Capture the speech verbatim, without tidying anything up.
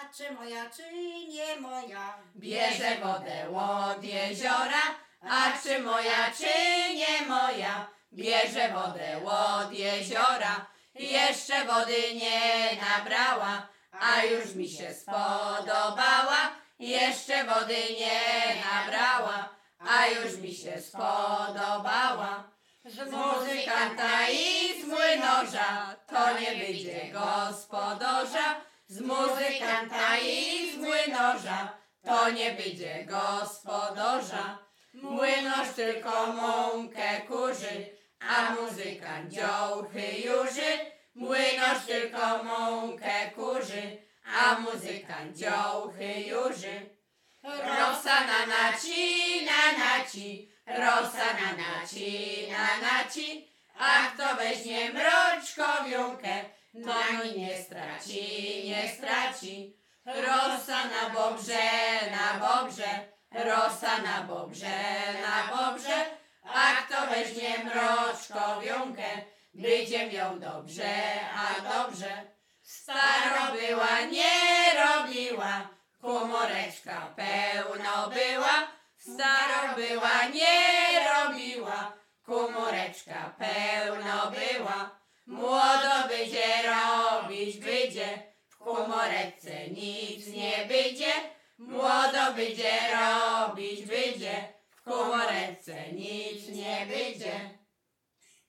czy moja, czy nie moja? Bierze wodę od jeziora, a czy moja, czy nie moja? Bierze wodę od jeziora, jeszcze wody nie nabrała, a już mi się spodobała. Jeszcze wody nie nabrała, a już mi się spodobała. Z muzykanta i z młynarza to nie wyjdzie gospodarza. Z muzykanta i z młynarza to nie wyjdzie gospodarza. Młynarz tylko mąkę kurzy, a muzykant działchy juży. Młynarz tylko mąkę kurzy, a muzykant działchy juży. Rosa na naci, na naci, rosa na naci, na naci, a kto weźmie mroczkowiunkę, to mi nie straci, nie straci. Rosa na bobrze, na bobrze, rosa na bobrze, na bobrze, a kto weźmie mroczkowiunkę, będzie miał dobrze, a dobrze. Staro była, nie robiła, komoreczka pełno była. Staro była, nie robiła, komoreczka pełno była. Młodo będzie robić, wyjdzie, w komoreczce nic nie będzie. Młodo będzie robić, wyjdzie, w komoreczce nic nie będzie.